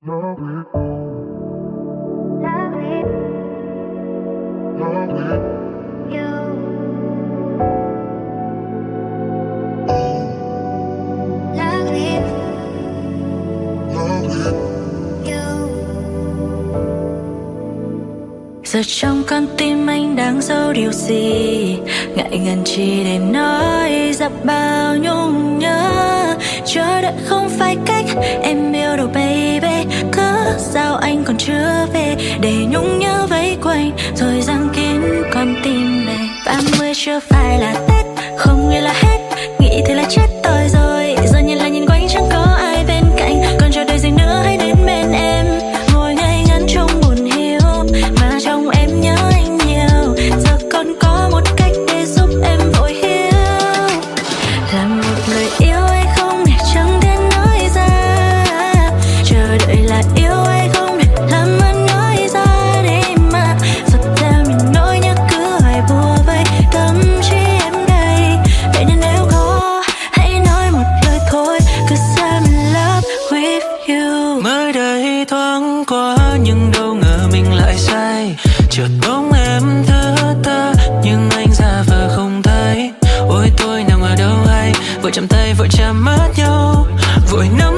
Love with you. Love with you. Love with you. Giờ trong con tim anh đang giấu điều gì, ngại ngần chỉ để nói ra bao nhung nhớ. Chờ đợi không phải cách em yêu đâu baby, cớ sao anh còn chưa về để nhung nhớ vây quanh rồi giăng kín con tim này. 30 chưa phải là Tết, không nghĩa là hết, nghĩ thế là chết tôi rồi. Giờ nhìn lại nhìn quanh chẳng có ai bên cạnh, còn chờ đợi gì nữa hãy đến bên em. Ngồi ngây ngắn trong buồn hiu mà trong em nhớ anh nhiều. Giờ còn có một cách để giúp em vội hiểu, làm một lời yêu hay không để chẳng thể nói ra. Chờ đợi là yêu hay không để làm ơn nói ra đi mà. Giật theo những nỗi nhớ cứ hoài bùa vây tâm trí em đây. Vậy nên nếu có hãy nói một lời thôi, 'cause I'm in love with you. Mới đây thoáng qua nhưng đâu ngờ mình lại sai. Chợt bóng em thơ tha nhưng anh giả vờ không thấy. Ôi tôi nào ngờ đâu hay, vội chạm tay vội chạm mắt nhau, vội nắm